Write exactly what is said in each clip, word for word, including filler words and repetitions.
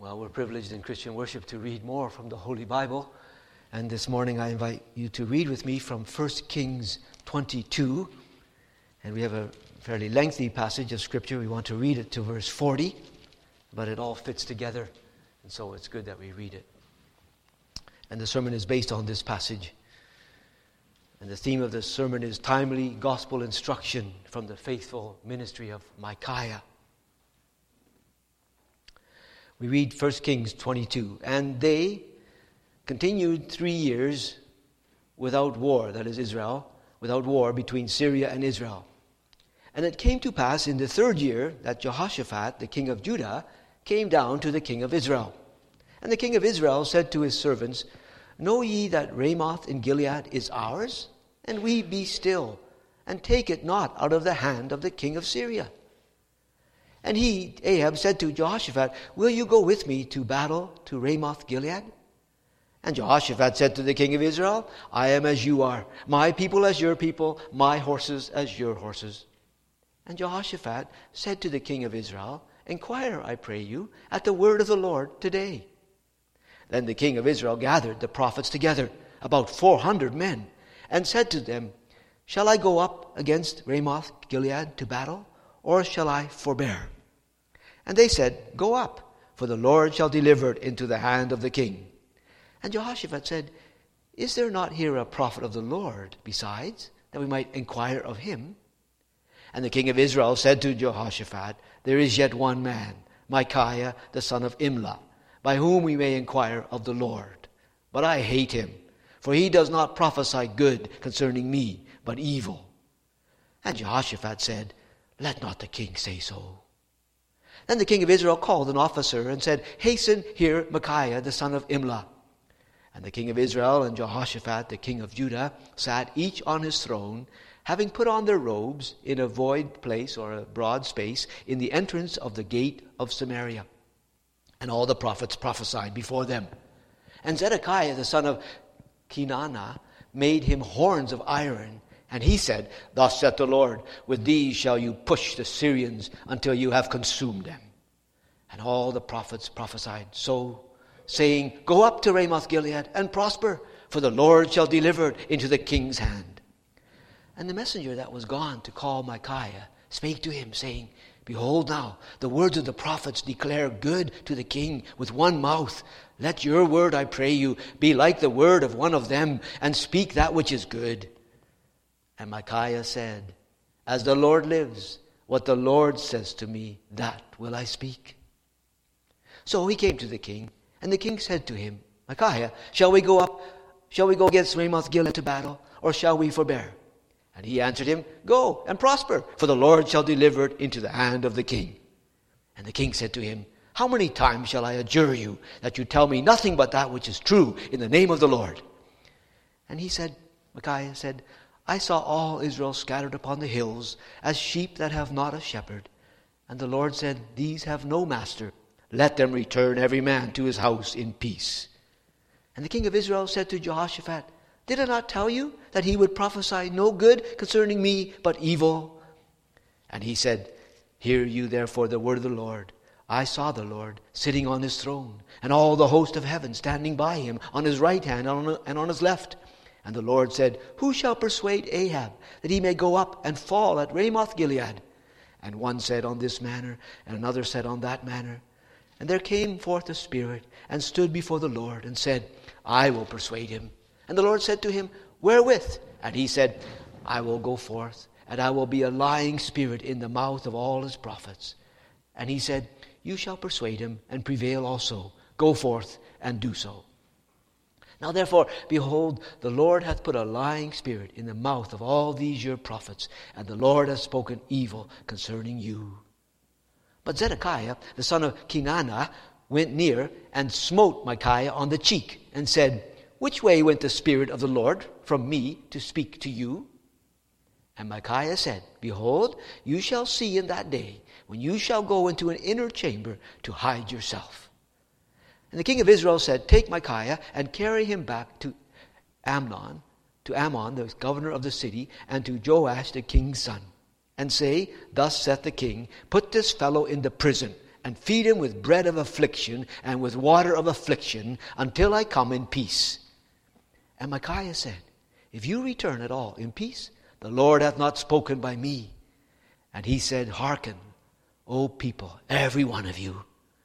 Well, we're privileged in Christian worship to read more from the Holy Bible. And this morning I invite you to read with me from First Kings twenty-two. And we have a fairly lengthy passage of Scripture. We want to read it to verse forty. But it all fits together. And so it's good that we read it. And the sermon is based on this passage. And the theme of the sermon is timely gospel instruction from the faithful ministry of Micaiah. We read First Kings twenty-two. And they continued three years without war, that is Israel, without war between Syria and Israel. And it came to pass in the third year that Jehoshaphat, the king of Judah, came down to the king of Israel. And the king of Israel said to his servants, Know ye that Ramoth in Gilead is ours? And we be still, and take it not out of the hand of the king of Syria. And he, Ahab, said to Jehoshaphat, Will you go with me to battle to Ramoth Gilead? And Jehoshaphat said to the king of Israel, I am as you are, my people as your people, my horses as your horses. And Jehoshaphat said to the king of Israel, Inquire, I pray you, at the word of the Lord today. Then the king of Israel gathered the prophets together, about four hundred men, and said to them, Shall I go up against Ramoth Gilead to battle, or shall I forbear? And they said, Go up, for the Lord shall deliver it into the hand of the king. And Jehoshaphat said, Is there not here a prophet of the Lord besides, that we might inquire of him? And the king of Israel said to Jehoshaphat, There is yet one man, Micaiah the son of Imlah, by whom we may inquire of the Lord. But I hate him, for he does not prophesy good concerning me, but evil. And Jehoshaphat said, Let not the king say so. Then the king of Israel called an officer and said, Hasten here Micaiah the son of Imlah. And the king of Israel and Jehoshaphat the king of Judah sat each on his throne, having put on their robes in a void place or a broad space in the entrance of the gate of Samaria. And all the prophets prophesied before them. And Zedekiah the son of Kenana made him horns of iron. And he said, Thus saith the Lord, With these shall you push the Syrians until you have consumed them. And all the prophets prophesied so, saying, Go up to Ramoth Gilead and prosper, for the Lord shall deliver it into the king's hand. And the messenger that was gone to call Micaiah spake to him, saying, Behold now, the words of the prophets declare good to the king with one mouth. Let your word, I pray you, be like the word of one of them, and speak that which is good. And Micaiah said, As the Lord lives, what the Lord says to me, that will I speak. So he came to the king, and the king said to him, Micaiah, shall we go up, shall we go against Ramoth Gilead to battle, or shall we forbear? And he answered him, Go and prosper, for the Lord shall deliver it into the hand of the king. And the king said to him, How many times shall I adjure you that you tell me nothing but that which is true in the name of the Lord? And he said, Micaiah said, I saw all Israel scattered upon the hills, as sheep that have not a shepherd. And the Lord said, These have no master. Let them return every man to his house in peace. And the king of Israel said to Jehoshaphat, Did I not tell you that he would prophesy no good concerning me, but evil? And he said, Hear you therefore the word of the Lord. I saw the Lord sitting on his throne, and all the host of heaven standing by him on his right hand and on his left. And the Lord said, Who shall persuade Ahab that he may go up and fall at Ramoth Gilead? And one said on this manner, and another said on that manner. And there came forth a spirit, and stood before the Lord, and said, I will persuade him. And the Lord said to him, Wherewith? And he said, I will go forth, and I will be a lying spirit in the mouth of all his prophets. And he said, You shall persuade him, and prevail also. Go forth, and do so. Now therefore, behold, the Lord hath put a lying spirit in the mouth of all these your prophets, and the Lord hath spoken evil concerning you. But Zedekiah, the son of Kenana, went near, and smote Micaiah on the cheek, and said, Which way went the Spirit of the Lord from me to speak to you? And Micaiah said, Behold, you shall see in that day, when you shall go into an inner chamber to hide yourself. And the king of Israel said, Take Micaiah and carry him back to Amnon, to Ammon, the governor of the city, and to Joash, the king's son, and say, Thus saith the king, Put this fellow into prison, and feed him with bread of affliction and with water of affliction until I come in peace. And Micaiah said, if you return at all in peace, the Lord hath not spoken by me. And he said, hearken, O people, every one of you.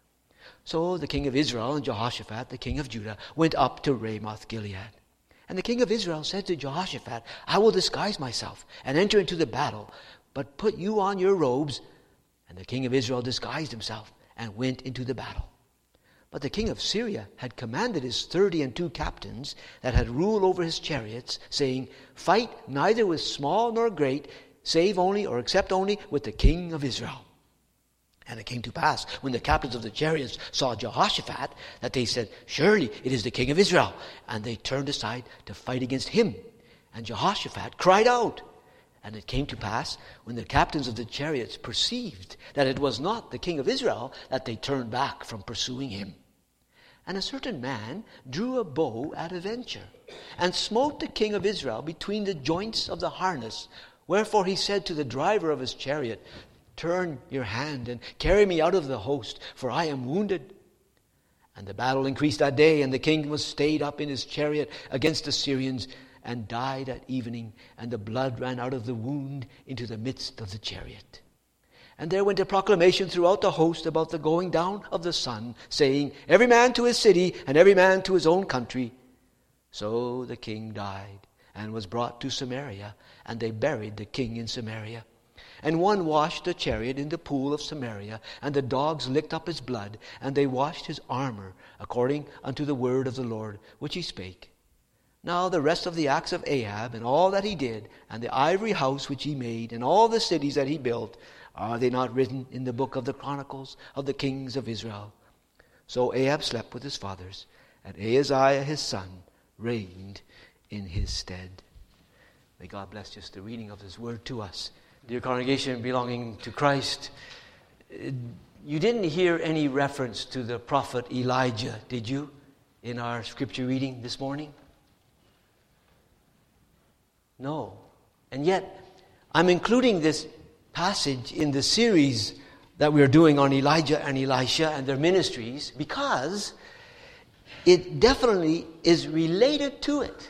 So the king of Israel and Jehoshaphat, the king of Judah, went up to Ramoth Gilead. And the king of Israel said to Jehoshaphat, I will disguise myself and enter into the battle, but put you on your robes. And the king of Israel disguised himself and went into the battle. But the king of Syria had commanded his thirty and two captains that had rule over his chariots, saying, fight neither with small nor great, save only or except only with the king of Israel. And it came to pass, when the captains of the chariots saw Jehoshaphat, that they said, surely it is the king of Israel. And they turned aside to fight against him. And Jehoshaphat cried out. And it came to pass, when the captains of the chariots perceived that it was not the king of Israel, that they turned back from pursuing him. And a certain man drew a bow at a venture, and smote the king of Israel between the joints of the harness. Wherefore he said to the driver of his chariot, turn your hand and carry me out of the host, for I am wounded. And the battle increased that day, and the king was stayed up in his chariot against the Syrians, and died at evening, and the blood ran out of the wound into the midst of the chariot. And there went a proclamation throughout the host about the going down of the sun, saying, every man to his city, and every man to his own country. So the king died, and was brought to Samaria, and they buried the king in Samaria. And one washed the chariot in the pool of Samaria, and the dogs licked up his blood, and they washed his armor, according unto the word of the Lord, which he spake. Now the rest of the acts of Ahab, and all that he did, and the ivory house which he made, and all the cities that he built, are they not written in the book of the Chronicles of the kings of Israel? So Ahab slept with his fathers, and Ahaziah his son reigned in his stead. May God bless just the reading of his word to us. Dear congregation belonging to Christ, you didn't hear any reference to the prophet Elijah, did you, in our scripture reading this morning? No. And yet, I'm including this passage in the series that we're doing on Elijah and Elisha and their ministries because it definitely is related to it.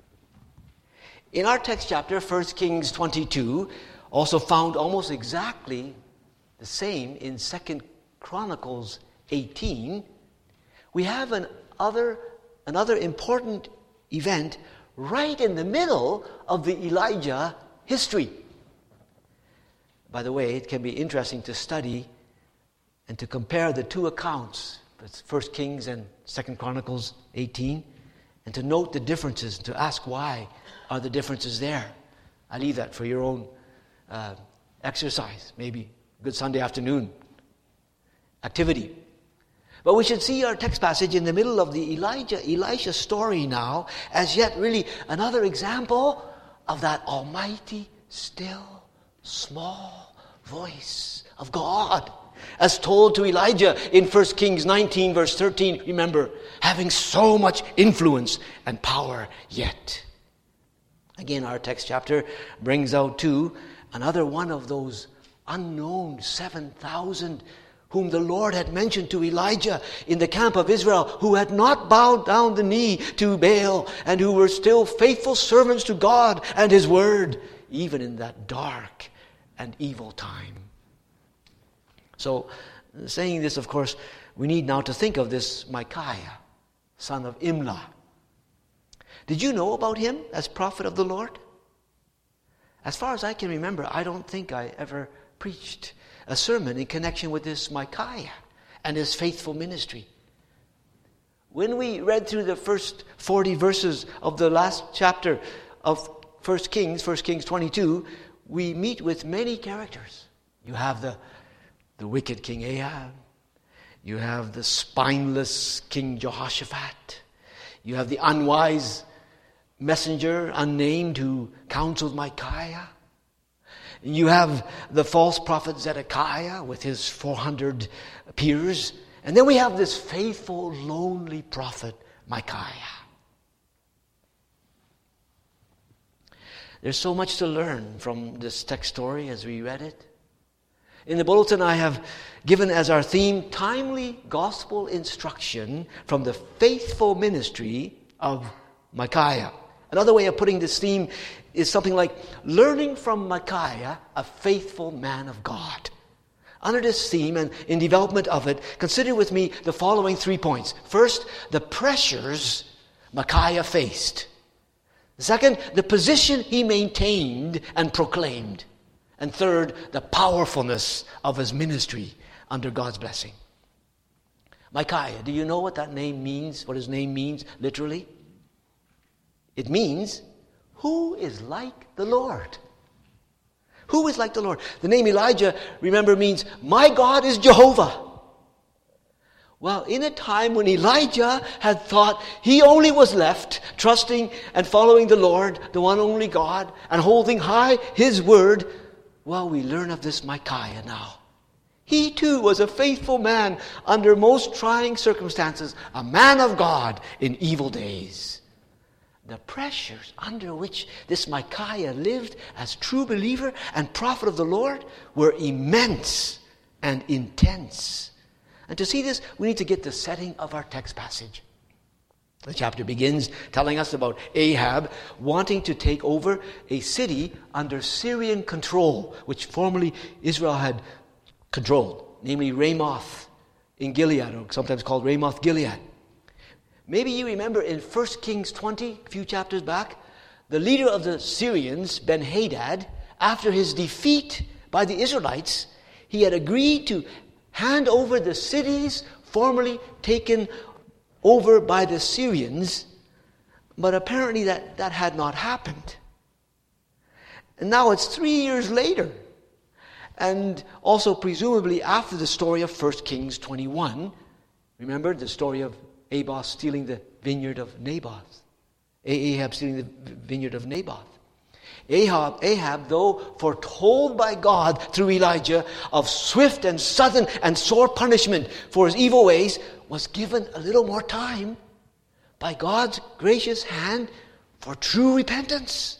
In our text chapter, First Kings twenty-two, also found almost exactly the same in Second Chronicles eighteen, we have an other, another important event right in the middle of the Elijah history. By the way, it can be interesting to study and to compare the two accounts, First Kings and Second Chronicles eighteen, and to note the differences, to ask why are the differences there. I leave that for your own uh, exercise, maybe good Sunday afternoon activity. But we should see our text passage in the middle of the Elijah, Elisha story now as yet really another example of that almighty, still, small voice of God as told to Elijah in First Kings nineteen verse thirteen. Remember, having so much influence and power yet. Again, our text chapter brings out too another one of those unknown seven thousand whom the Lord had mentioned to Elijah in the camp of Israel, who had not bowed down the knee to Baal and who were still faithful servants to God and His Word, even in that dark and evil time. So, saying this, of course, we need now to think of this Micaiah, son of Imlah. Did you know about him as prophet of the Lord? As far as I can remember, I don't think I ever preached a sermon in connection with this Micaiah and his faithful ministry. When we read through the first forty verses of the last chapter of First Kings, First Kings twenty-two, we meet with many characters. You have the, the wicked King Ahab. You have the spineless King Jehoshaphat. You have the unwise messenger, unnamed, who counseled Micaiah. You have the false prophet Zedekiah with his four hundred peers. And then we have this faithful, lonely prophet, Micaiah. There's so much to learn from this text story as we read it. In the bulletin I have given as our theme, timely gospel instruction from the faithful ministry of Micaiah. Another way of putting this theme is something like learning from Micaiah, a faithful man of God. Under this theme and in development of it, consider with me the following three points. First, the pressures Micaiah faced. Second, the position he maintained and proclaimed. And third, the powerfulness of his ministry under God's blessing. Micaiah, do you know what that name means, what his name means literally? It means, who is like the Lord? Who is like the Lord? The name Elijah, remember, means, my God is Jehovah. Well, in a time when Elijah had thought he only was left trusting and following the Lord, the one only God, and holding high his word, well, we learn of this Micaiah now. He too was a faithful man under most trying circumstances, a man of God in evil days. The pressures under which this Micaiah lived as true believer and prophet of the Lord were immense and intense. And to see this, we need to get the setting of our text passage. The chapter begins telling us about Ahab wanting to take over a city under Syrian control, which formerly Israel had controlled, namely Ramoth in Gilead, or sometimes called Ramoth Gilead. Maybe you remember in First Kings twenty, a few chapters back, the leader of the Syrians, Ben-Hadad, after his defeat by the Israelites, he had agreed to hand over the cities formerly taken over by the Syrians, but apparently that, that had not happened. And now it's three years later, and also presumably after the story of First Kings twenty-one. Remember the story of Ahab stealing the vineyard of Naboth. Ahab stealing the vineyard of Naboth. Ahab, Ahab, though foretold by God through Elijah of swift and sudden and sore punishment for his evil ways, was given a little more time by God's gracious hand for true repentance.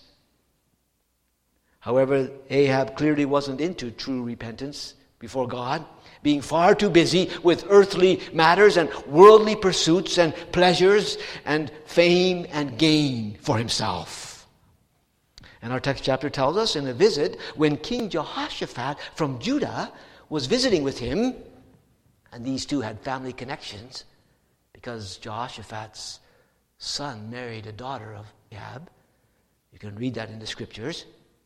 However, Ahab clearly wasn't into true repentance before God, being far too busy with earthly matters and worldly pursuits and pleasures and fame and gain for himself. And our text chapter tells us in a visit when King Jehoshaphat from Judah was visiting with him, and these two had family connections because Jehoshaphat's son married a daughter of Ahab. You can read that in the scriptures.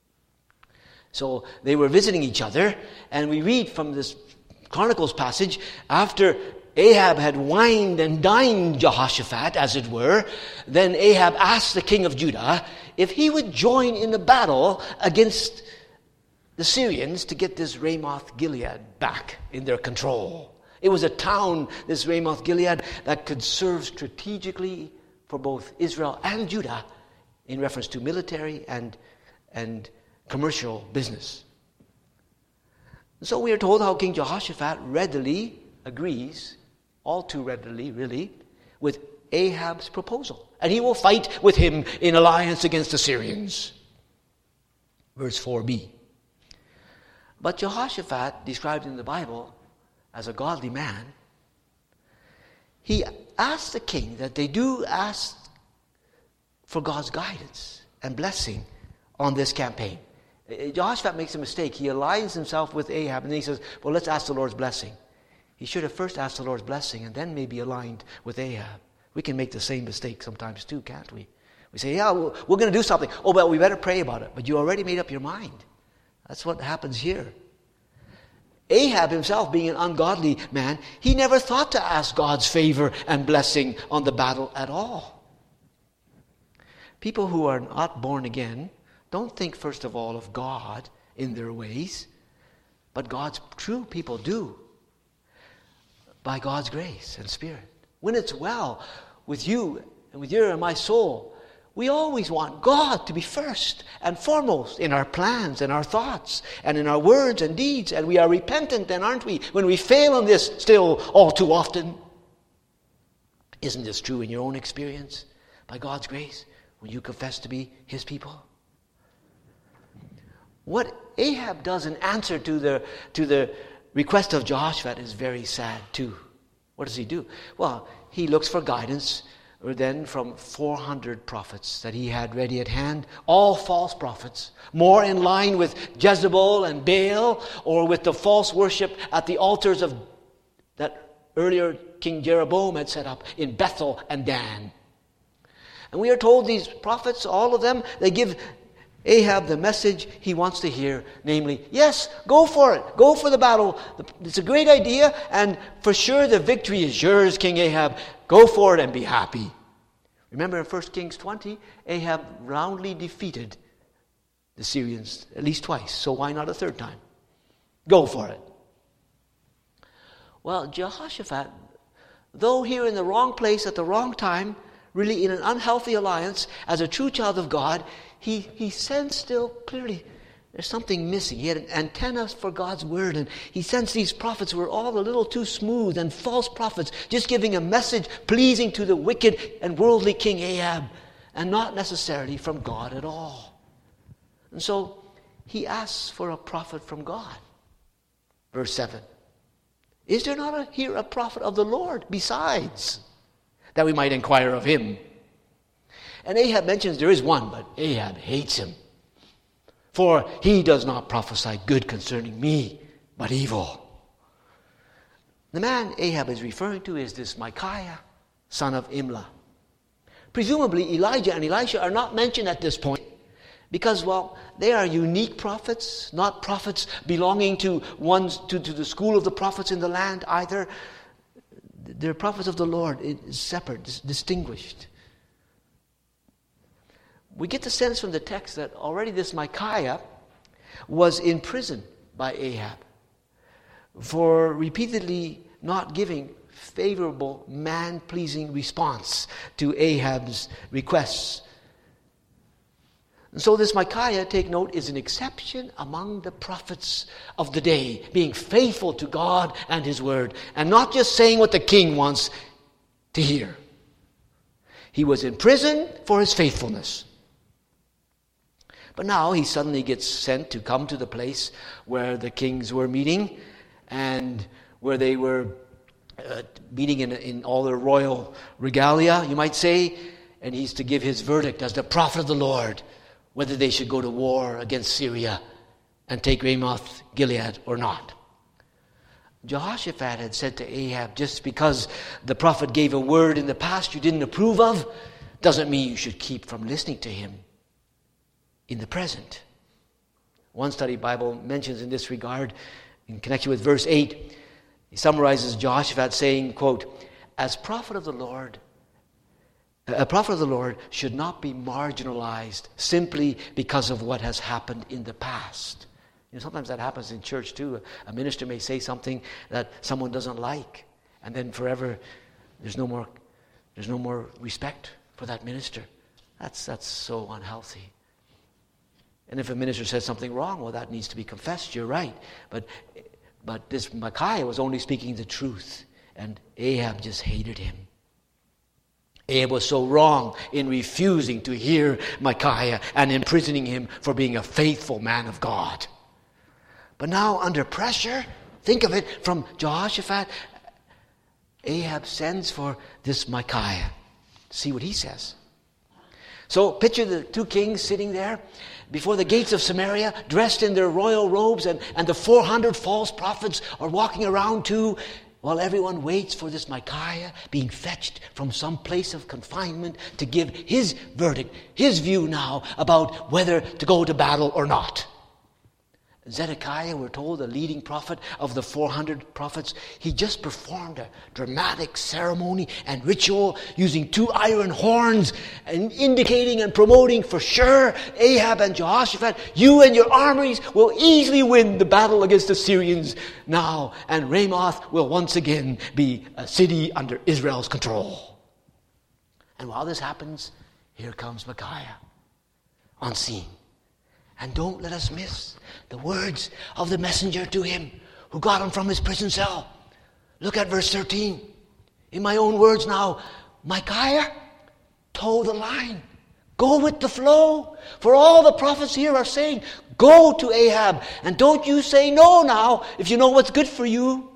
So they were visiting each other, and we read from this Chronicles passage, after Ahab had wined and dined Jehoshaphat, as it were, then Ahab asked the king of Judah if he would join in the battle against the Syrians to get this Ramoth Gilead back in their control. It was a town, this Ramoth Gilead, that could serve strategically for both Israel and Judah in reference to military and, and commercial business. So we are told how King Jehoshaphat readily agrees, all too readily really, with Ahab's proposal. And he will fight with him in alliance against the Syrians. Verse four b. But Jehoshaphat, described in the Bible as a godly man, he asked the king that they do ask for God's guidance and blessing on this campaign. Jehoshaphat makes a mistake. He aligns himself with Ahab, and then he says, well, let's ask the Lord's blessing. He should have first asked the Lord's blessing and then maybe aligned with Ahab. We can make the same mistake sometimes too, can't we? We say, yeah, we're going to do something. Oh, well, we better pray about it. But you already made up your mind. That's what happens here. Ahab himself, being an ungodly man, he never thought to ask God's favor and blessing on the battle at all. People who are not born again don't think, first of all, of God in their ways, but God's true people do, by God's grace and Spirit. When it's well with you and with your and my soul, we always want God to be first and foremost in our plans and our thoughts and in our words and deeds. And we are repentant then, aren't we, when we fail on this still all too often? Isn't this true in your own experience? By God's grace, when you confess to be His people? What Ahab does in answer to the, to the request of Jehoshaphat is very sad too. What does he do? Well, he looks for guidance or then from four hundred prophets that he had ready at hand, all false prophets, more in line with Jezebel and Baal or with the false worship at the altars of that earlier King Jeroboam had set up in Bethel and Dan. And we are told these prophets, all of them, they give Ahab the message he wants to hear, namely, yes, go for it. Go for the battle. It's a great idea, and for sure the victory is yours, King Ahab. Go for it and be happy. Remember in First Kings twenty, Ahab roundly defeated the Syrians at least twice, so why not a third time? Go for it. Well, Jehoshaphat, though here in the wrong place at the wrong time, really in an unhealthy alliance, as a true child of God, he, he sensed still clearly there's something missing. He had an antenna for God's word, and he sensed these prophets were all a little too smooth and false prophets, just giving a message pleasing to the wicked and worldly King Ahab, and not necessarily from God at all. And so he asks for a prophet from God. Verse seven. Is there not a, here a prophet of the Lord besides, that we might inquire of him? And Ahab mentions there is one, but Ahab hates him. For he does not prophesy good concerning me, but evil. The man Ahab is referring to is this Micaiah, son of Imlah. Presumably Elijah and Elisha are not mentioned at this point because, well, they are unique prophets, not prophets belonging to, ones, to, to the school of the prophets in the land either. They're prophets of the Lord, it's separate, distinguished. We get the sense from the text that already this Micaiah was in prison by Ahab for repeatedly not giving favorable, man-pleasing response to Ahab's requests. And so this Micaiah, take note, is an exception among the prophets of the day, being faithful to God and his word, and not just saying what the king wants to hear. He was in prison for his faithfulness. But now he suddenly gets sent to come to the place where the kings were meeting and where they were uh, meeting in, in all their royal regalia, you might say, and he's to give his verdict as the prophet of the Lord, whether they should go to war against Syria and take Ramoth Gilead or not. Jehoshaphat had said to Ahab, just because the prophet gave a word in the past you didn't approve of, doesn't mean you should keep from listening to him in the present. One study Bible mentions in this regard, in connection with verse eight, he summarizes Jehoshaphat saying, quote, as prophet of the Lord, a prophet of the Lord should not be marginalized simply because of what has happened in the past. You know, sometimes that happens in church too. A minister may say something that someone doesn't like, and then forever there's no more there's no more respect for that minister. That's that's so unhealthy. And if a minister says something wrong, well, that needs to be confessed. You're right. But but this Micaiah was only speaking the truth, and Ahab just hated him. Ahab was so wrong in refusing to hear Micaiah and imprisoning him for being a faithful man of God. But now, under pressure, think of it, from Jehoshaphat, Ahab sends for this Micaiah. See what he says. So picture the two kings sitting there before the gates of Samaria, dressed in their royal robes, and, and the four hundred false prophets are walking around too, while everyone waits for this Micaiah being fetched from some place of confinement to give his verdict, his view now about whether to go to battle or not. Zedekiah, we're told, the leading prophet of the four hundred prophets, he just performed a dramatic ceremony and ritual using two iron horns and indicating and promoting for sure Ahab and Jehoshaphat, you and your armies will easily win the battle against the Syrians now, and Ramoth will once again be a city under Israel's control. And while this happens, here comes Micaiah on scene. And don't let us miss the words of the messenger to him who got him from his prison cell. Look at verse thirteen. In my own words now, Micaiah, toe the line. Go with the flow. For all the prophets here are saying, go to Ahab. And don't you say no now if you know what's good for you.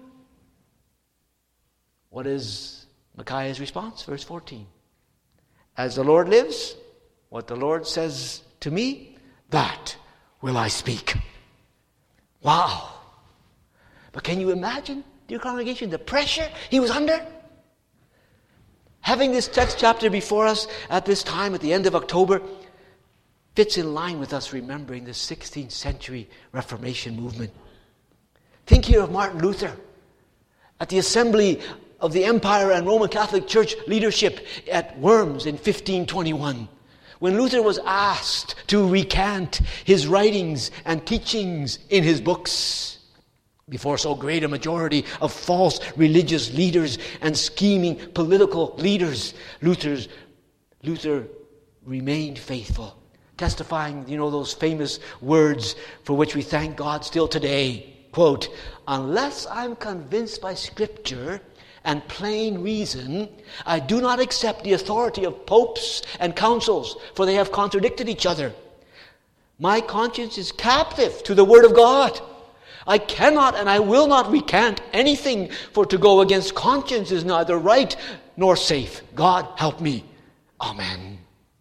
What is Micaiah's response? Verse fourteen. As the Lord lives, what the Lord says to me, that will I speak. Wow. But can you imagine, dear congregation, the pressure he was under? Having this text chapter before us at this time, at the end of October, fits in line with us remembering the sixteenth century Reformation movement. Think here of Martin Luther at the assembly of the Empire and Roman Catholic Church leadership at Worms in fifteen twenty-one. When Luther was asked to recant his writings and teachings in his books before so great a majority of false religious leaders and scheming political leaders, Luther's, Luther remained faithful, testifying, you know, those famous words for which we thank God still today. Quote, unless I'm convinced by Scripture and plain reason, I do not accept the authority of popes and councils, for they have contradicted each other. My conscience is captive to the Word of God. I cannot and I will not recant anything, for to go against conscience is neither right nor safe. God help me. Amen.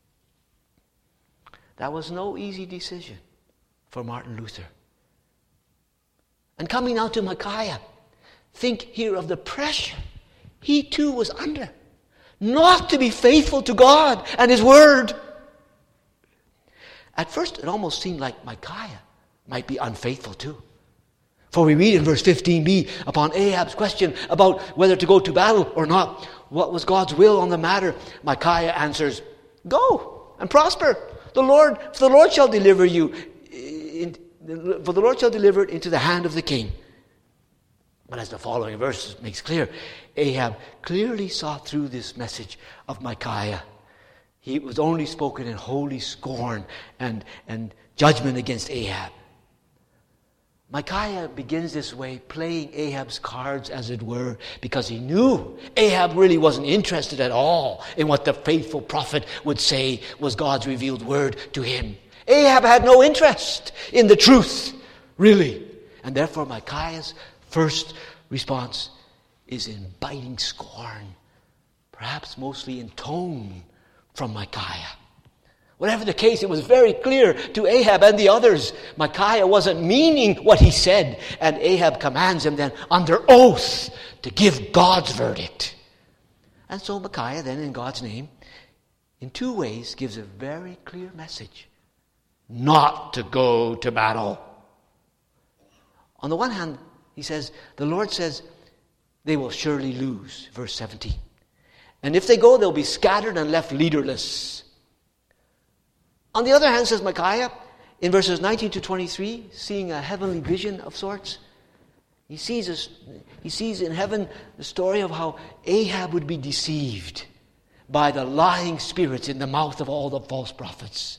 That was no easy decision for Martin Luther. And coming now to Micaiah, think here of the pressure he too was under, not to be faithful to God and His Word. At first it almost seemed like Micaiah might be unfaithful too. For we read in verse fifteen b, upon Ahab's question about whether to go to battle or not, what was God's will on the matter? Micaiah answers, go and prosper. The Lord, for the Lord shall deliver you, in, for the Lord shall deliver it into the hand of the king. But as the following verse makes clear, Ahab clearly saw through this message of Micaiah. He was only spoken in holy scorn and, and judgment against Ahab. Micaiah begins this way, playing Ahab's cards, as it were, because he knew Ahab really wasn't interested at all in what the faithful prophet would say was God's revealed word to him. Ahab had no interest in the truth, really. And therefore Micaiah's first response is in biting scorn, perhaps mostly in tone from Micaiah. Whatever the case, it was very clear to Ahab and the others. Micaiah wasn't meaning what he said, and Ahab commands him then under oath to give God's verdict. And so Micaiah then, in God's name, in two ways gives a very clear message: not to go to battle. On the one hand, he says, the Lord says, they will surely lose, verse seventeen. And if they go, they'll be scattered and left leaderless. On the other hand, says Micaiah, in verses nineteen to twenty-three, seeing a heavenly vision of sorts, he sees, a, he sees in heaven the story of how Ahab would be deceived by the lying spirits in the mouth of all the false prophets.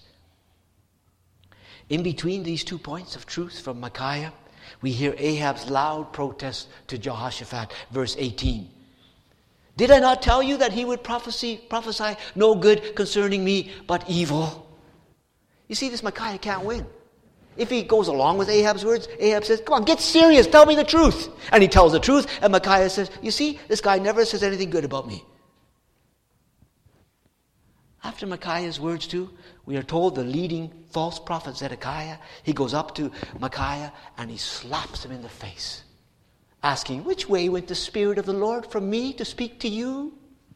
In between these two points of truth from Micaiah, we hear Ahab's loud protest to Jehoshaphat, verse eighteen. Did I not tell you that he would prophesy, prophesy no good concerning me, but evil? You see, this Micaiah can't win. If he goes along with Ahab's words, Ahab says, come on, get serious, tell me the truth. And he tells the truth, and Micaiah says, you see, this guy never says anything good about me. After Micaiah's words too, we are told the leading false prophet Zedekiah, he goes up to Micaiah and he slaps him in the face, asking, which way went the Spirit of the Lord from me to speak to you?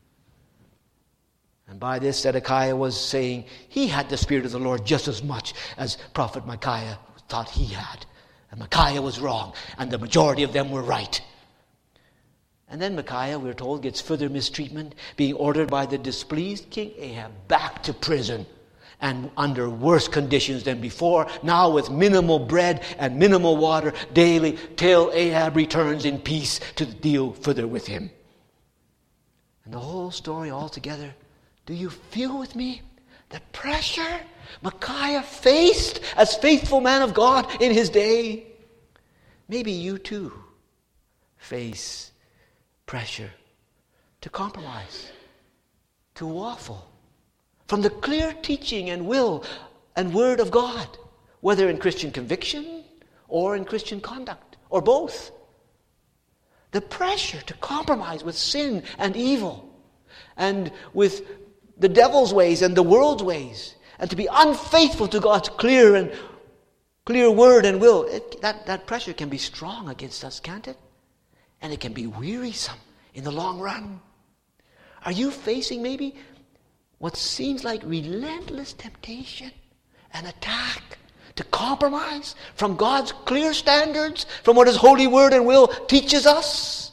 And by this Zedekiah was saying he had the Spirit of the Lord just as much as prophet Micaiah thought he had. And Micaiah was wrong, and the majority of them were right. And then Micaiah, we're told, gets further mistreatment, being ordered by the displeased King Ahab back to prison, and under worse conditions than before, now with minimal bread and minimal water daily, till Ahab returns in peace to deal further with him. And the whole story altogether, do you feel with me the pressure Micaiah faced as faithful man of God in his day? Maybe you too face pressure to compromise, to waffle from the clear teaching and will and word of God, whether in Christian conviction or in Christian conduct, or both. The pressure to compromise with sin and evil, and with the devil's ways and the world's ways, and to be unfaithful to God's clear and clear word and will, it, that, that pressure can be strong against us, can't it? And it can be wearisome in the long run. Are you facing maybe what seems like relentless temptation and attack to compromise from God's clear standards, from what His holy word and will teaches us?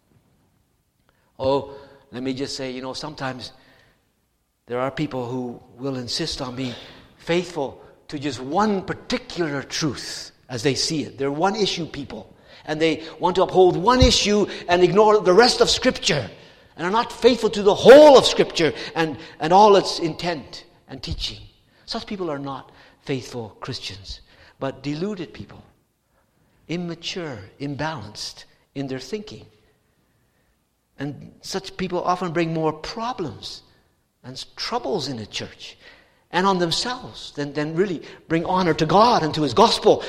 Oh, let me just say, you know, sometimes there are people who will insist on being faithful to just one particular truth as they see it. They're one issue people, and they want to uphold one issue and ignore the rest of Scripture, and are not faithful to the whole of Scripture and, and all its intent and teaching. Such people are not faithful Christians, but deluded people, immature, imbalanced in their thinking. And such people often bring more problems and troubles in the church and on themselves than, than really bring honor to God and to His gospel.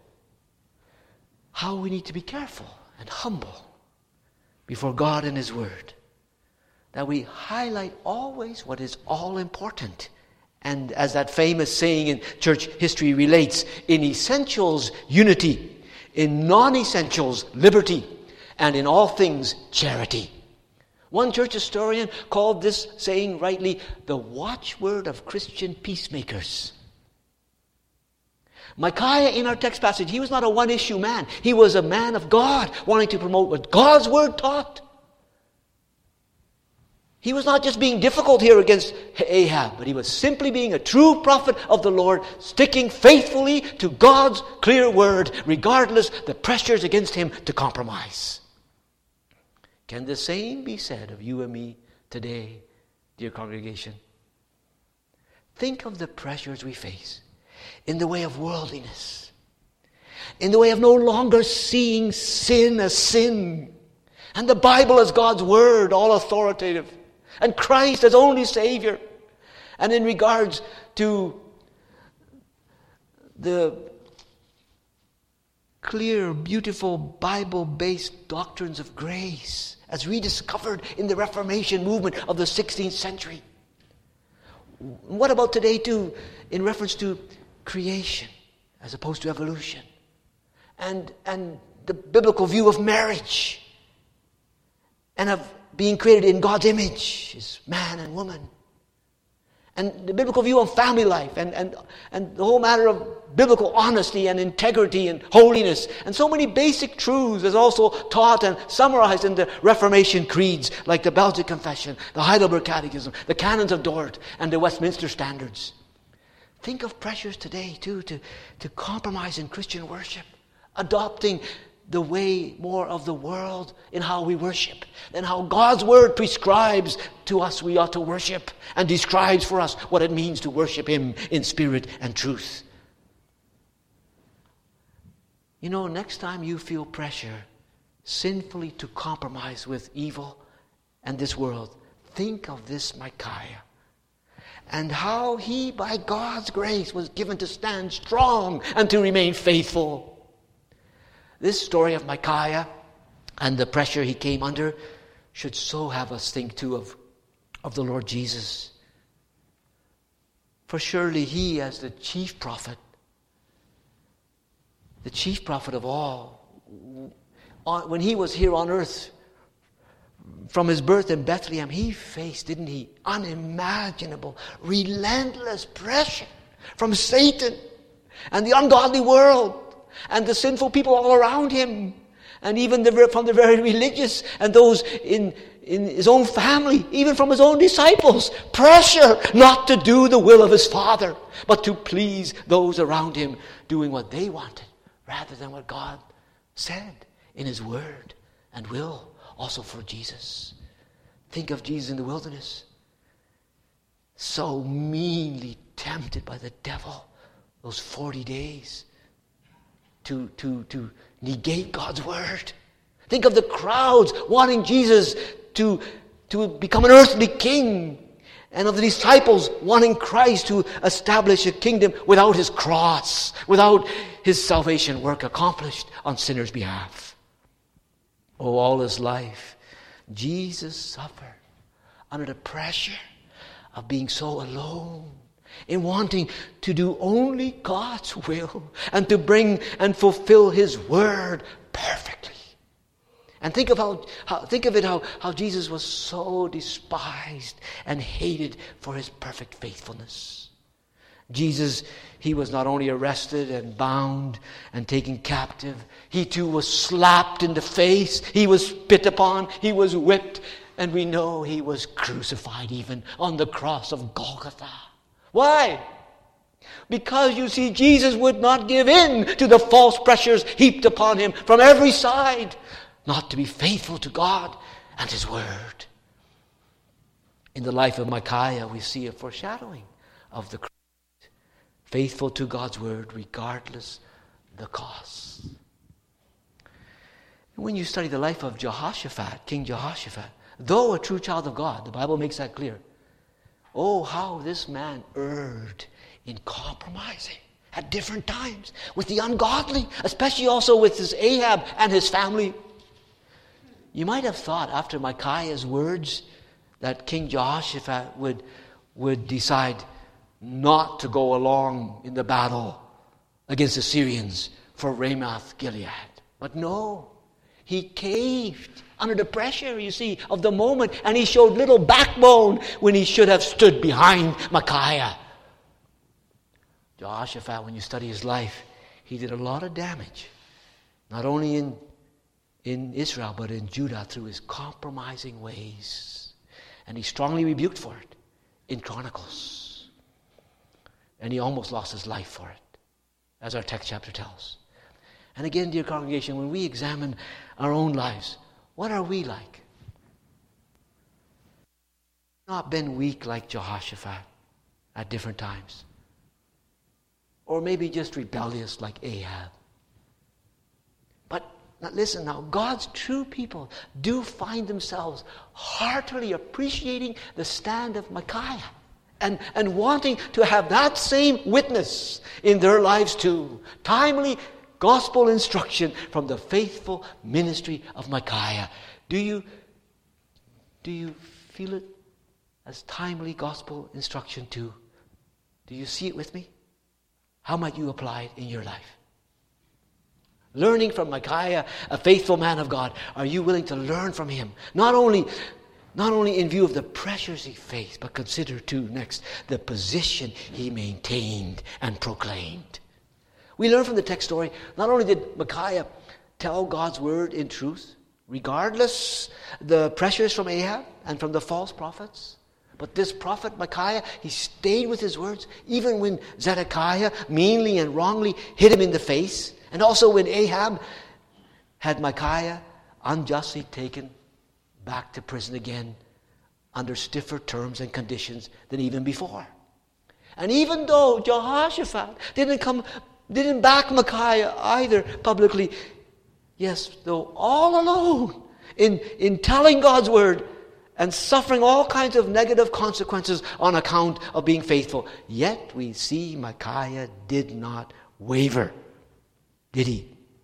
How we need to be careful and humble before God and His word, that we highlight always what is all important. And as that famous saying in church history relates, in essentials, unity. In non-essentials, liberty. And in all things, charity. One church historian called this saying rightly, the watchword of Christian peacemakers. Micaiah, in our text passage, he was not a one-issue man. He was a man of God, wanting to promote what God's word taught. He was not just being difficult here against Ahab, but he was simply being a true prophet of the Lord, sticking faithfully to God's clear word, regardless the pressures against him to compromise. Can the same be said of you and me today, dear congregation? Think of the pressures we face in the way of worldliness, in the way of no longer seeing sin as sin, and the Bible as God's word, all authoritative, and Christ as only Savior. And in regards to the clear, beautiful, Bible-based doctrines of grace, as rediscovered in the Reformation movement of the sixteenth century. What about today too, in reference to creation as opposed to evolution? And, and the biblical view of marriage, and of being created in God's image as man and woman. And the biblical view of family life, and, and, and the whole matter of biblical honesty and integrity and holiness. And so many basic truths as also taught and summarized in the Reformation creeds, like the Belgic Confession, the Heidelberg Catechism, the Canons of Dort, and the Westminster Standards. Think of pressures today, too, to, to compromise in Christian worship, adopting the way more of the world in how we worship than how God's word prescribes to us we ought to worship, and describes for us what it means to worship Him in spirit and truth. You know, next time you feel pressure sinfully to compromise with evil and this world, think of this Micaiah and how he, by God's grace, was given to stand strong and to remain faithful. This story of Micaiah and the pressure he came under should so have us think too of, of the Lord Jesus. For surely he, as the chief prophet, the chief prophet of all, when he was here on earth, from his birth in Bethlehem, he faced, didn't he, unimaginable, relentless pressure from Satan and the ungodly world, and the sinful people all around him, and even the, from the very religious and those in, in his own family, even from his own disciples. Pressure not to do the will of his Father, but to please those around him, doing what they wanted rather than what God said in His word and will, also for Jesus. Think of Jesus in the wilderness, so meanly tempted by the devil those forty days. To, to, to negate God's word. Think of the crowds wanting Jesus to, to become an earthly king. and of the disciples wanting Christ to establish a kingdom without his cross, without his salvation work accomplished on sinners' behalf. Oh, all his life, Jesus suffered under the pressure of being so alone, in wanting to do only God's will and to bring and fulfill his word perfectly. And think of how, how think of it how, how Jesus was so despised and hated for his perfect faithfulness. Jesus, he was not only arrested and bound and taken captive, he too was slapped in the face, he was spit upon, he was whipped, and we know he was crucified even on the cross of Golgotha. Why? Because you see, Jesus would not give in to the false pressures heaped upon him from every side, not to be faithful to God and his word. In the life of Micaiah, we see a foreshadowing of the Christ, faithful to God's word regardless the cost. When you study the life of Jehoshaphat, King Jehoshaphat, though a true child of God, the Bible makes that clear. Oh, how this man erred in compromising at different times with the ungodly, especially also with his Ahab and his family. You might have thought after Micaiah's words that King Jehoshaphat would, would decide not to go along in the battle against the Syrians for Ramoth Gilead. But no, he caved under the pressure, you see, of the moment, and he showed little backbone when he should have stood behind Micaiah. Jehoshaphat, when you study his life, he did a lot of damage, not only in, in Israel, but in Judah through his compromising ways. And he strongly rebuked for it in Chronicles. And he almost lost his life for it, as our text chapter tells. And again, dear congregation, when we examine our own lives, what are we like? Not been weak like Jehoshaphat at different times. Or maybe just rebellious like Ahab. But now listen now, God's true people do find themselves heartily appreciating the stand of Micaiah and, and wanting to have that same witness in their lives too. Timely gospel instruction from the faithful ministry of Micaiah. Do you, do you feel it as timely gospel instruction too? Do you see it with me? How might you apply it in your life? Learning from Micaiah, a faithful man of God, are you willing to learn from him? Not only, not only in view of the pressures he faced, but consider too next the position he maintained and proclaimed. We learn from the text story, not only did Micaiah tell God's word in truth, regardless the pressures from Ahab and from the false prophets, but this prophet Micaiah, he stayed with his words, even when Zedekiah meanly and wrongly hit him in the face, and also when Ahab had Micaiah unjustly taken back to prison again under stiffer terms and conditions than even before. And even though Jehoshaphat didn't come Didn't back Micaiah either publicly. Yes, though all alone in, in telling God's word and suffering all kinds of negative consequences on account of being faithful. Yet we see Micaiah did not waver. Did he?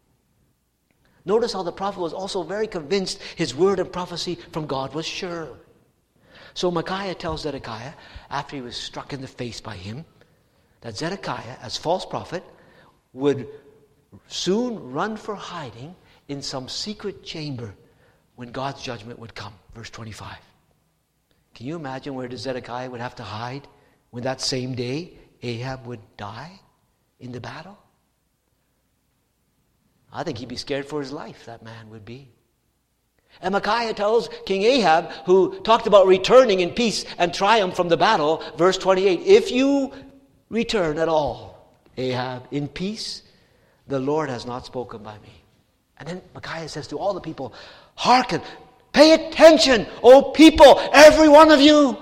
Notice how the prophet was also very convinced his word and prophecy from God was sure. So Micaiah tells Zedekiah, after he was struck in the face by him, that Zedekiah, as false prophet, would soon run for hiding in some secret chamber when God's judgment would come. Verse twenty-five. Can you imagine where Zedekiah would have to hide when that same day Ahab would die in the battle? I think he'd be scared for his life, that man would be. And Micaiah tells King Ahab, who talked about returning in peace and triumph from the battle, verse twenty-eight, if you return at all, Ahab, in peace, the Lord has not spoken by me. And then Micaiah says to all the people, hearken, pay attention, O people, every one of you.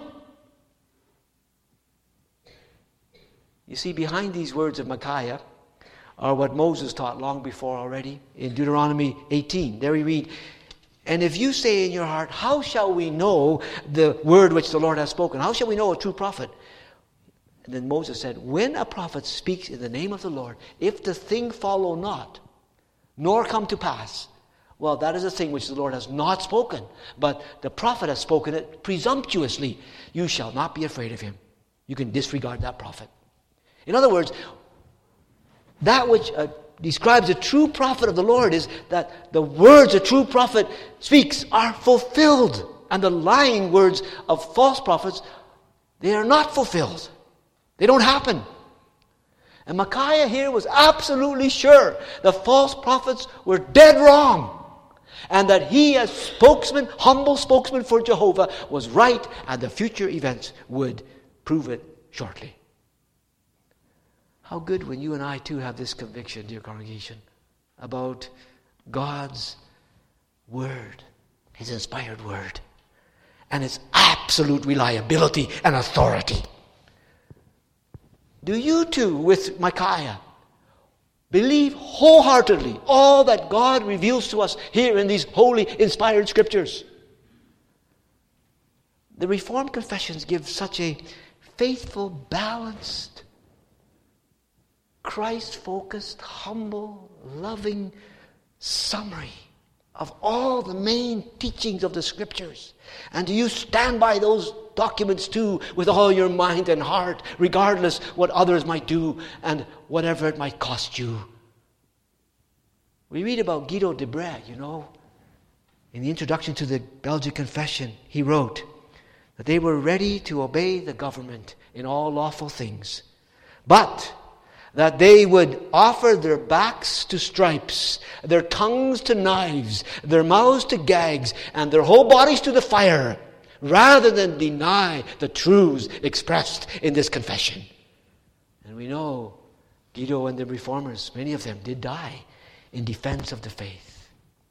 You see, behind these words of Micaiah are what Moses taught long before already in Deuteronomy eighteen. There we read, And if you say in your heart, how shall we know the word which the Lord has spoken? How shall we know a true prophet? And then Moses said, when a prophet speaks in the name of the Lord, if the thing follow not, nor come to pass, well, that is a thing which the Lord has not spoken, but the prophet has spoken it presumptuously. You shall not be afraid of him. You can disregard that prophet. In other words, that which uh, describes a true prophet of the Lord is that the words a true prophet speaks are fulfilled. And the lying words of false prophets, they are not fulfilled. They don't happen. And Micaiah here was absolutely sure the false prophets were dead wrong. And that he as spokesman, humble spokesman for Jehovah, was right, and the future events would prove it shortly. How good when you and I too have this conviction, dear congregation, about God's Word, His inspired Word, and its absolute reliability and authority. Do you too, with Micaiah, believe wholeheartedly all that God reveals to us here in these holy, inspired Scriptures? The Reformed confessions give such a faithful, balanced, Christ-focused, humble, loving summary of all the main teachings of the Scriptures. And do you stand by those documents too with all your mind and heart, regardless what others might do and whatever it might cost you? We read about Guido de Brès, you know, in the introduction to the Belgian Confession. He wrote that they were ready to obey the government in all lawful things, but that they would offer their backs to stripes, their tongues to knives, their mouths to gags, and their whole bodies to the fire, rather than deny the truths expressed in this confession. And we know Guido and the Reformers, many of them did die in defense of the faith.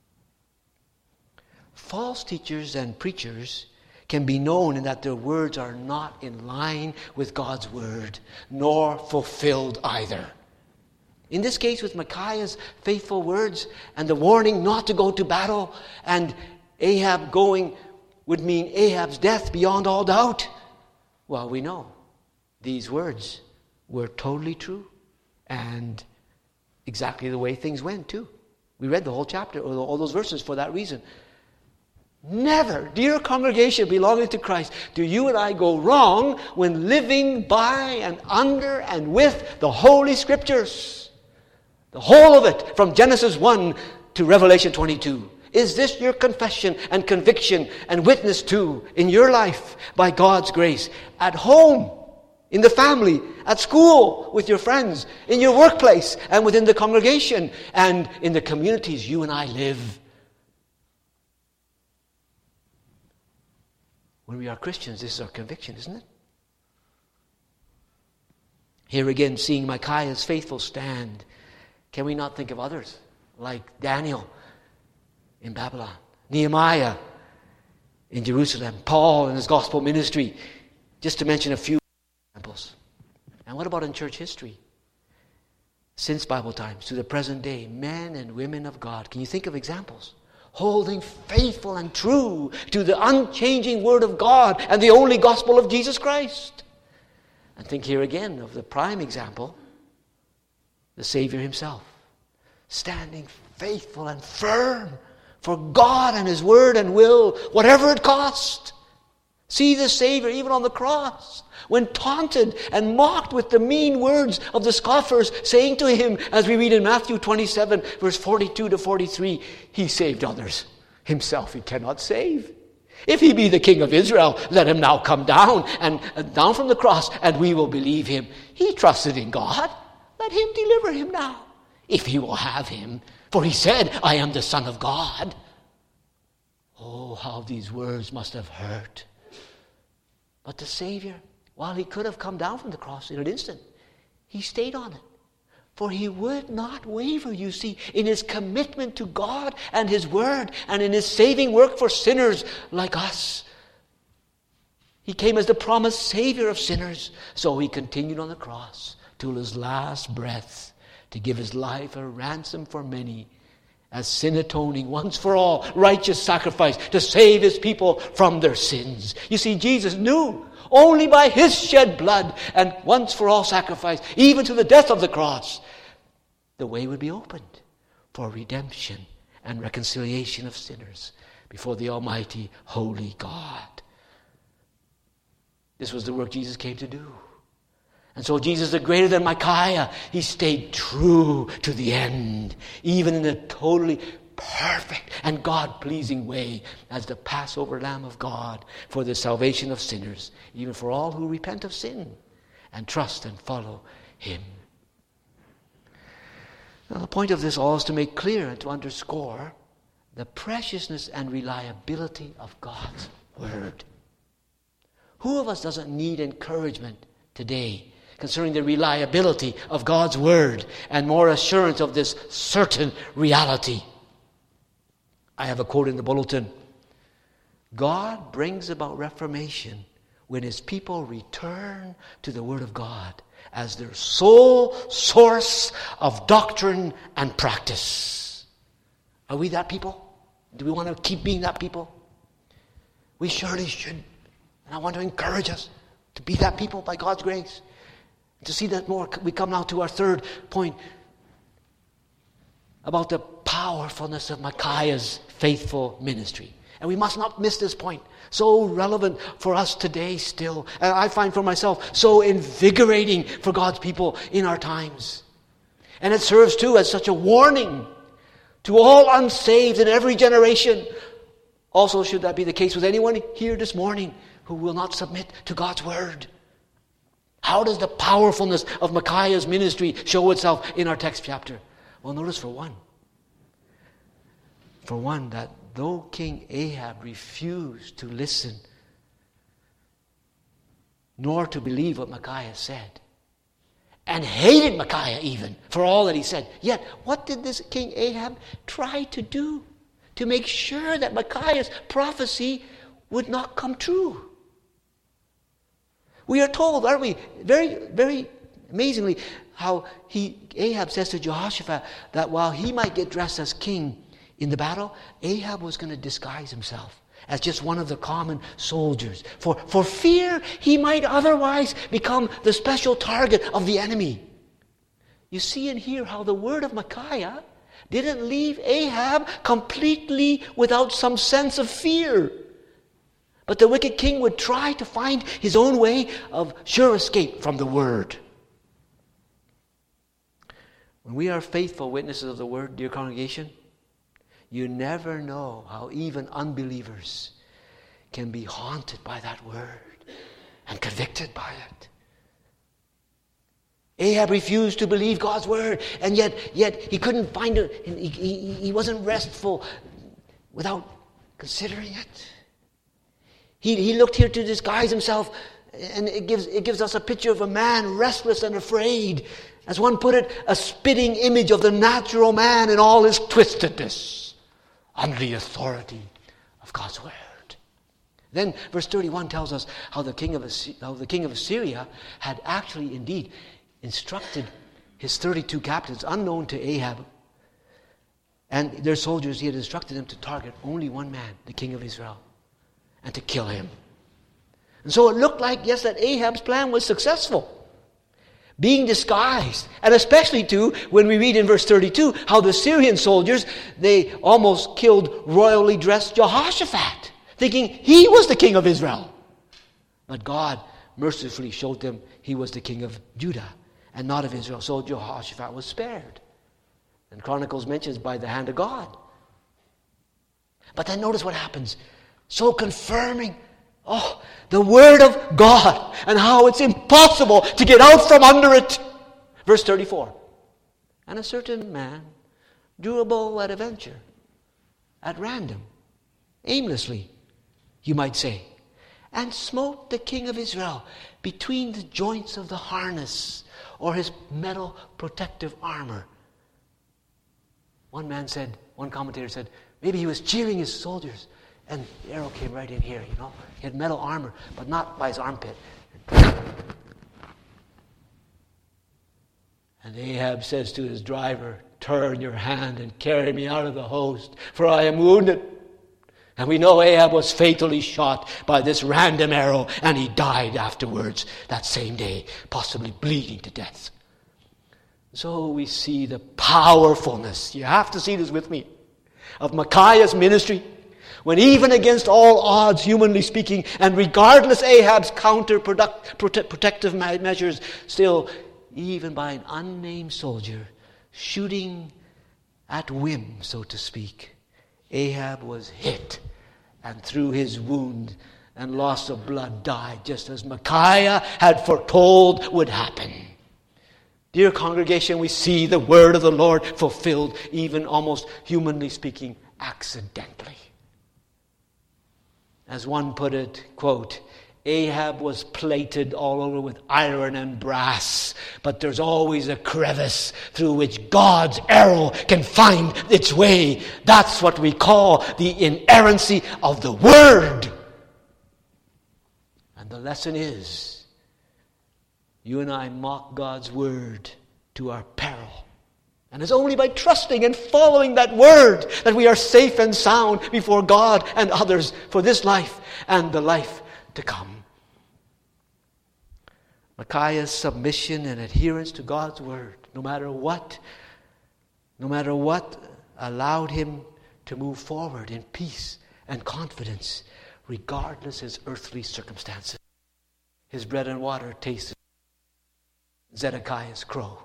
False teachers and preachers can be known in that their words are not in line with God's Word, nor fulfilled either. In this case, with Micaiah's faithful words and the warning not to go to battle, and Ahab going would mean Ahab's death beyond all doubt. Well, we know these words were totally true and exactly the way things went too. We read the whole chapter, or all those verses for that reason. Never, dear congregation belonging to Christ, do you and I go wrong when living by and under and with the Holy Scriptures. The whole of it, from Genesis one to Revelation twenty-two. Is this your confession and conviction and witness to in your life by God's grace? At home, in the family, at school, with your friends, in your workplace, and within the congregation, and in the communities you and I live. When we are Christians, this is our conviction, isn't it? Here again, seeing Micaiah's faithful stand, can we not think of others like Daniel in Babylon, Nehemiah in Jerusalem, Paul in his gospel ministry, just to mention a few examples. And what about in church history? Since Bible times to the present day, men and women of God, can you think of examples? Holding faithful and true to the unchanging Word of God and the only gospel of Jesus Christ. And think here again of the prime example, the Savior himself, standing faithful and firm for God and His Word and will, whatever it cost. See the Savior even on the cross, when taunted and mocked with the mean words of the scoffers, saying to him, as we read in Matthew twenty-seven, verse forty-two to forty-three, He saved others. Himself He cannot save. If He be the King of Israel, let Him now come down and uh, down from the cross, and we will believe Him. He trusted in God. Let Him deliver him now, if He will have him. For He said, I am the Son of God. Oh, how these words must have hurt. But the Savior, while He could have come down from the cross in an instant, He stayed on it. For He would not waver, you see, in His commitment to God and His Word, and in His saving work for sinners like us. He came as the promised Savior of sinners. So He continued on the cross till His last breath to give His life a ransom for many, as sin atoning, once for all, righteous sacrifice to save his people from their sins. You see, Jesus knew only by his shed blood and once for all sacrifice, even to the death of the cross, the way would be opened for redemption and reconciliation of sinners before the Almighty, holy God. This was the work Jesus came to do. And so Jesus, the greater than Micaiah, he stayed true to the end, even in a totally perfect and God-pleasing way as the Passover Lamb of God for the salvation of sinners, even for all who repent of sin and trust and follow him. Now, the point of this all is to make clear and to underscore the preciousness and reliability of God's Word. Who of us doesn't need encouragement today concerning the reliability of God's Word and more assurance of this certain reality? I have a quote in the bulletin. God brings about reformation when his people return to the Word of God as their sole source of doctrine and practice. Are we that people? Do we want to keep being that people? We surely should. And I want to encourage us to be that people by God's grace. To see that more, we come now to our third point about the powerfulness of Micaiah's faithful ministry. And we must not miss this point. So relevant for us today still. And I find for myself so invigorating for God's people in our times. And it serves too as such a warning to all unsaved in every generation. Also, should that be the case with anyone here this morning who will not submit to God's Word? How does the powerfulness of Micaiah's ministry show itself in our text chapter? Well, notice for one. For one, that though King Ahab refused to listen nor to believe what Micaiah said, and hated Micaiah even for all that he said, yet what did this King Ahab try to do to make sure that Micaiah's prophecy would not come true? We are told, aren't we, very, very amazingly, how he Ahab says to Jehoshaphat that while he might get dressed as king in the battle, Ahab was going to disguise himself as just one of the common soldiers, for, for fear he might otherwise become the special target of the enemy. You see and hear how the word of Micaiah didn't leave Ahab completely without some sense of fear. But the wicked king would try to find his own way of sure escape from the word. When we are faithful witnesses of the word, dear congregation, you never know how even unbelievers can be haunted by that word and convicted by it. Ahab refused to believe God's word, and yet, yet he couldn't find it. He, he, he wasn't restful without considering it. He, he looked here to disguise himself, and it gives, it gives us a picture of a man restless and afraid. As one put it, a spitting image of the natural man in all his twistedness under the authority of God's word. Then verse thirty-one tells us how the king of how the king of Assyria had actually indeed instructed his thirty-two captains, unknown to Ahab, and their soldiers. He had instructed them to target only one man, the king of Israel, and to kill him. And so it looked like, yes, that Ahab's plan was successful, being disguised. And especially too, when we read in verse thirty-two, how the Syrian soldiers, they almost killed royally dressed Jehoshaphat, thinking he was the king of Israel. But God mercifully showed them he was the king of Judah and not of Israel. So Jehoshaphat was spared. And Chronicles mentions by the hand of God. But then notice what happens. So confirming, oh, the word of God and how it's impossible to get out from under it. Verse thirty-four. And a certain man drew a bow at a venture, at random, aimlessly, you might say, and smote the king of Israel between the joints of the harness or his metal protective armor. One man said, one commentator said, maybe he was cheering his soldiers, and the arrow came right in here, you know. He had metal armor, but not by his armpit. And Ahab says to his driver, turn your hand and carry me out of the host, for I am wounded. And we know Ahab was fatally shot by this random arrow, and he died afterwards that same day, possibly bleeding to death. So we see the powerfulness, you have to see this with me, of Micaiah's ministry, when even against all odds, humanly speaking, and regardless Ahab's counter-protective measures, still, even by an unnamed soldier, shooting at whim, so to speak, Ahab was hit, and through his wound and loss of blood died, just as Micaiah had foretold would happen. Dear congregation, we see the word of the Lord fulfilled, even almost humanly speaking, accidentally. As one put it, quote, Ahab was plated all over with iron and brass, but there's always a crevice through which God's arrow can find its way. That's what we call the inerrancy of the Word. And the lesson is, you and I mock God's Word to our peril. And it's only by trusting and following that Word that we are safe and sound before God and others for this life and the life to come. Micaiah's submission and adherence to God's word, no matter what, no matter what, allowed him to move forward in peace and confidence, regardless his earthly circumstances. His bread and water tasted Zedekiah's crow.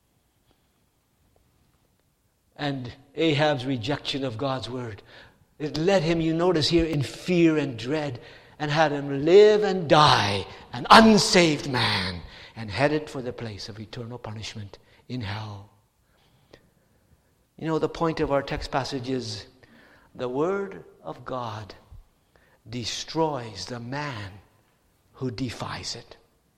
And Ahab's rejection of God's word, it led him, you notice here, in fear and dread, and had him live and die, an unsaved man, and headed for the place of eternal punishment in hell. You know, the point of our text passage is the Word of God destroys the man who defies it,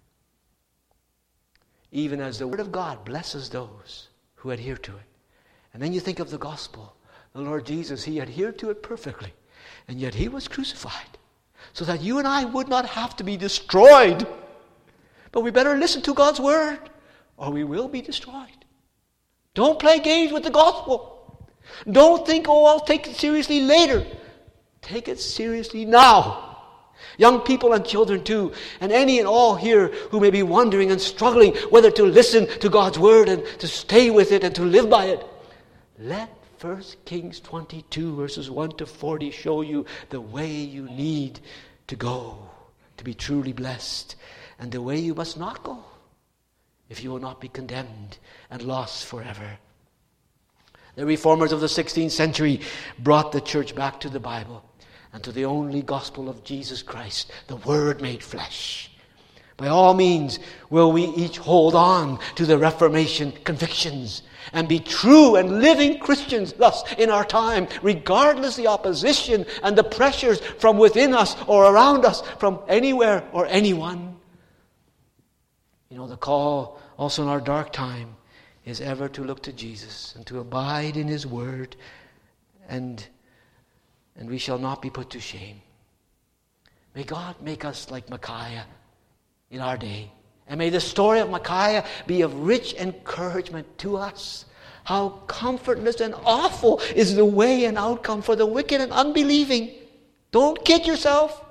even as the Word of God blesses those who adhere to it. And then you think of the gospel. The Lord Jesus, He adhered to it perfectly, and yet He was crucified, so that you and I would not have to be destroyed. But we better listen to God's word, or we will be destroyed. Don't play games with the gospel. Don't think, oh, I'll take it seriously later. Take it seriously now. Young people and children too, and any and all here who may be wondering and struggling whether to listen to God's word and to stay with it and to live by it. Let First Kings twenty-two verses one to forty show you the way you need to go to be truly blessed, and the way you must not go if you will not be condemned and lost forever. The reformers of the sixteenth century brought the church back to the Bible and to the only gospel of Jesus Christ, the Word made flesh. By all means will we each hold on to the Reformation convictions and be true and living Christians thus in our time, regardless the opposition and the pressures from within us or around us, from anywhere or anyone. You know, the call also in our dark time is ever to look to Jesus and to abide in His word, and, and we shall not be put to shame. May God make us like Micaiah in our day. And may the story of Micaiah be of rich encouragement to us. How comfortless and awful is the way and outcome for the wicked and unbelieving. Don't kid yourself.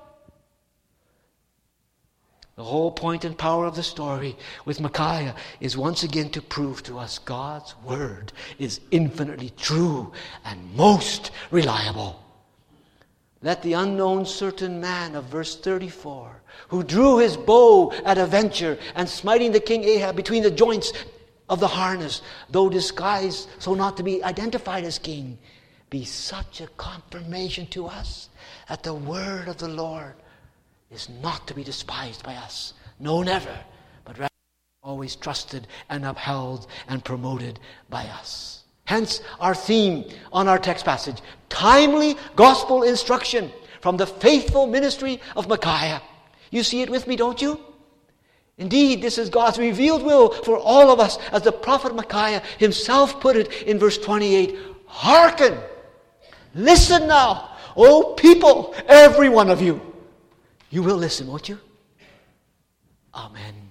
The whole point and power of the story with Micaiah is once again to prove to us God's word is infinitely true and most reliable. Let the unknown certain man of verse thirty-four, who drew his bow at a venture and smiting the king Ahab between the joints of the harness, though disguised so not to be identified as king, be such a confirmation to us that the word of the Lord is not to be despised by us. No, never, but rather always trusted and upheld and promoted by us. Hence our theme on our text passage, timely gospel instruction from the faithful ministry of Micaiah. You see it with me, don't you? Indeed, this is God's revealed will for all of us, as the prophet Micaiah himself put it in verse twenty-eight. Hearken! Listen now, O people, every one of you. You will listen, won't you? Amen.